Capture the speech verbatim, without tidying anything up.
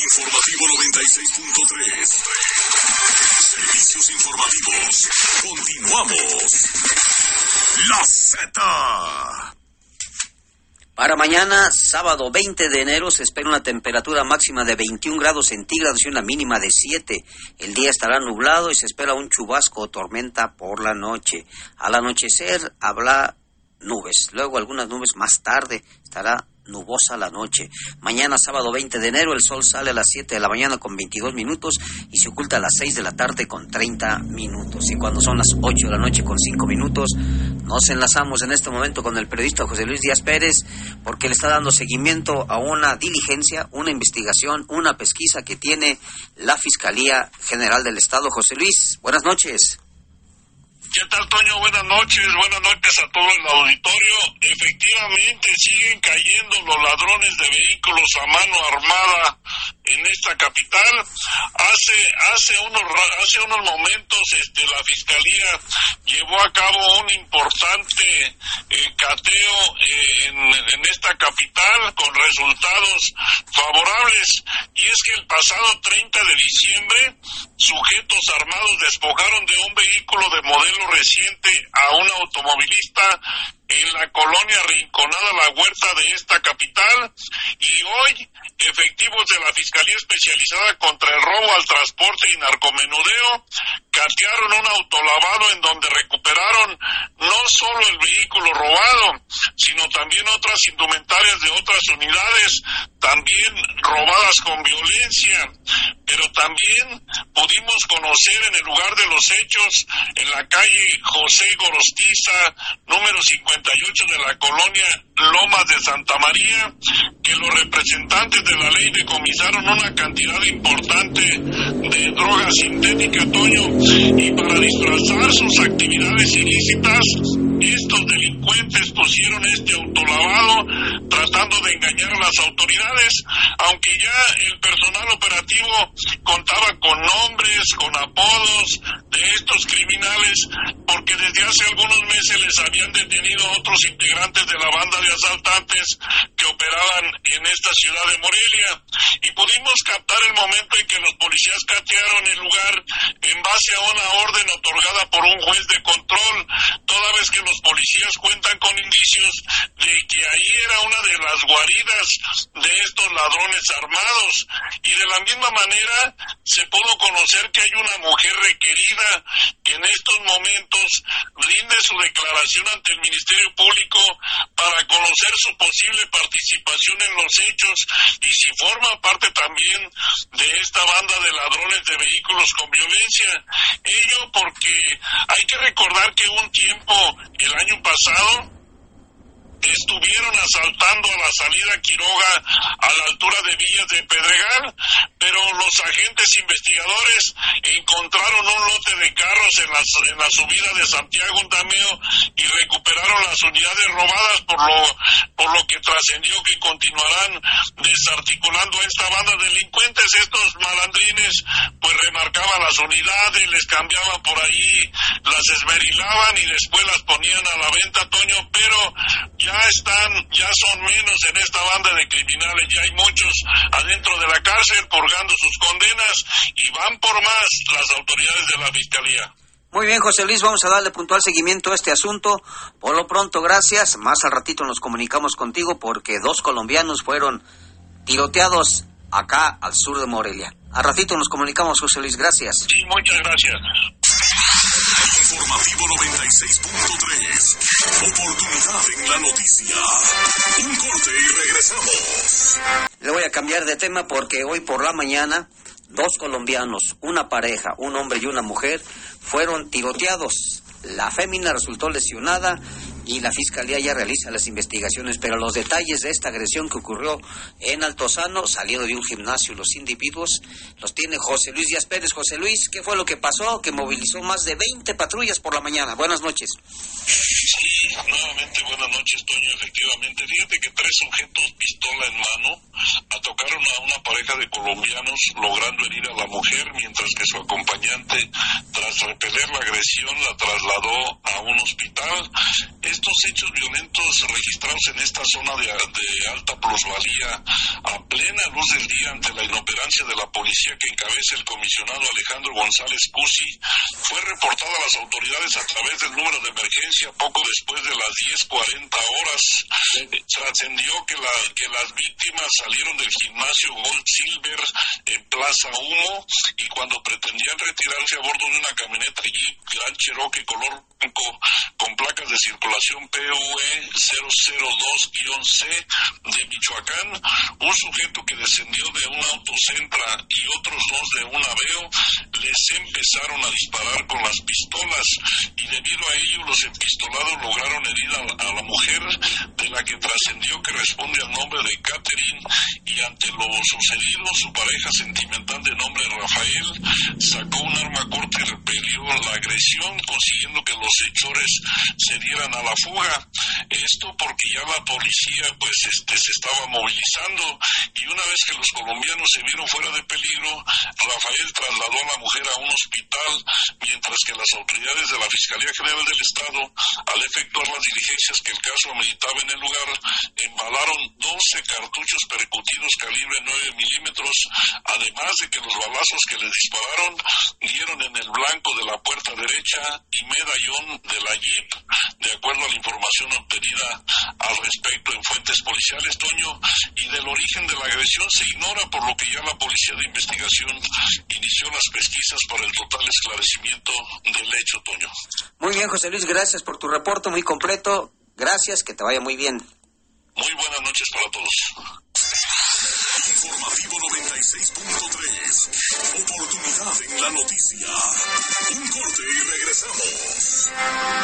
Informativo noventa y seis punto tres. Servicios informativos. Continuamos. La Z. Para mañana, sábado veinte de enero, se espera una temperatura máxima de veintiún grados centígrados y una mínima de siete. El día estará nublado y se espera un chubasco o tormenta por la noche. Al anochecer habrá nubes, luego algunas nubes más tarde, estará nubosa la noche. Mañana, sábado veinte de enero, el sol sale a las siete de la mañana con veintidós minutos y se oculta a las seis de la tarde con treinta minutos. Y cuando son las ocho de la noche con cinco minutos, nos enlazamos en este momento con el periodista José Luis Díaz Pérez, porque le está dando seguimiento a una diligencia, una investigación, una pesquisa que tiene la Fiscalía General del Estado. José Luis, buenas noches. ¿Qué tal, Toño? Buenas noches, buenas noches a todo el auditorio. Efectivamente, siguen cayendo los ladrones de vehículos a mano armada en esta capital. Hace hace unos hace unos momentos este la Fiscalía llevó a cabo un importante eh, cateo eh, en, en esta capital con resultados favorables, y es que el pasado treinta de diciembre sujetos armados despojaron de un vehículo de modelo reciente a un automovilista en la colonia Rinconada La Huerta de esta capital, y hoy efectivos de la Fiscalía Especializada contra el Robo al Transporte y Narcomenudeo catearon un autolavado en donde recuperaron no solo el vehículo robado, sino también otras indumentarias de otras unidades, también robadas con violencia. Pero también pudimos conocer en el lugar de los hechos, en la calle José Gorostiza, número cincuenta y ocho de la colonia Lomas de Santa María, que los representantes de la ley decomisaron una cantidad importante de droga sintética, Toño, y para disfrazar sus actividades ilícitas, estos delincuentes pusieron este autolavado tratando de engañar a las autoridades, aunque ya el personal operativo contaba con nombres, con apodos de estos criminales, porque desde hace algunos meses les habían detenido a otros integrantes de la banda de asaltantes que operaban en esta ciudad de Morelia, y pudimos captar el momento en que los policías catearon el lugar en base a una orden otorgada por un juez de control, toda vez que los policías cuentan con indicios de que ahí era una de las guaridas de estos ladrones armados. Y de la misma manera se pudo conocer que hay una mujer requerida que en estos momentos rinde su declaración ante el Ministerio Público para conocer su posible participación en los hechos y si forma parte también de esta banda de ladrones de vehículos con violencia. Ello porque hay que recordar que un tiempo, el año pasado, estuvieron asaltando a la salida Quiroga a la altura de Villas de Pedregal, pero los agentes investigadores encontraron un lote de carros en la, en la subida de Santiago Dameo y recuperaron las unidades robadas, por lo, por lo que trascendió que continuarán desarticulando esta banda de delincuentes. Estos malandrines pues remarcaban las unidades, les cambiaban por ahí, las esmerilaban y después las ponían a la venta, Toño, pero ya están, ya son menos en esta banda de criminales, ya hay muchos adentro de la cárcel purgando sus condenas y van por más las autoridades de la Fiscalía. Muy bien, José Luis, vamos a darle puntual seguimiento a este asunto. Por lo pronto, gracias. Más al ratito nos comunicamos contigo porque dos colombianos fueron tiroteados acá al sur de Morelia. Al ratito nos comunicamos, José Luis, gracias. Sí, muchas gracias. Informativo noventa y seis punto tres. Oportunidad en la noticia. Un corte y regresamos. Le voy a cambiar de tema porque hoy por la mañana dos colombianos, una pareja, un hombre y una mujer, fueron tiroteados. La fémina resultó lesionada y la Fiscalía ya realiza las investigaciones, pero los detalles de esta agresión que ocurrió en Altozano, saliendo de un gimnasio, los individuos, los tiene José Luis Díaz Pérez. José Luis, ¿qué fue lo que pasó? Que movilizó más de veinte patrullas por la mañana. Buenas noches. Sí, nuevamente buenas noches, Toño. Efectivamente, fíjate que tres sujetos, pistola en mano, atacaron a una pareja de colombianos, logrando herir a la mujer, mientras que su acompañante, tras repeler la agresión, la trasladó a un hospital. estos hechos violentos registrados en esta zona de, de alta plusvalía a plena luz del día ante la inoperancia de la policía que encabeza el comisionado Alejandro González Cusi, fue reportada a las autoridades a través del número de emergencia poco después de las diez cuarenta horas. Eh, trascendió que, la, que las víctimas salieron del gimnasio Gold Silver en Plaza Humo y cuando pretendían retirarse a bordo de una camioneta Jeep Grand Cherokee color blanco con placas de circulación P U E cero cero dos C de Michoacán, un sujeto que descendió de un autocentra y otros dos de un Aveo les empezaron a disparar con las pistolas y debido a ello los empistolados lograron herir a, a la mujer, de la que trascendió que responde al nombre de Catherine, y ante lo sucedido su pareja sentimental de nombre Rafael sacó un arma corta y repelió la agresión, consiguiendo que los hechores se dieran a la fuga. Esto porque ya la policía pues este se estaba movilizando y una vez que los colombianos se vieron fuera de peligro, Rafael trasladó a la mujer a un hospital, mientras que las autoridades de la Fiscalía General del Estado, al efectuar las diligencias que el caso ameritaba en el lugar, embalaron doce cartuchos percutidos calibre nueve milímetros, además de que los balazos que les dispararon dieron en el blanco de la puerta derecha y medallón de la Jeep, de acuerdo a la información obtenida al respecto en fuentes policiales, Toño, y del origen de la agresión se ignora, por lo que ya la Policía de Investigación inició las pesquisas para el total esclarecimiento del hecho, Toño. Muy bien, José Luis, gracias por tu reporte muy completo. Gracias, que te vaya muy bien. Muy buenas noches para todos. Informativo noventa y seis punto tres. Oportunidad en la noticia. Un corte y regresamos.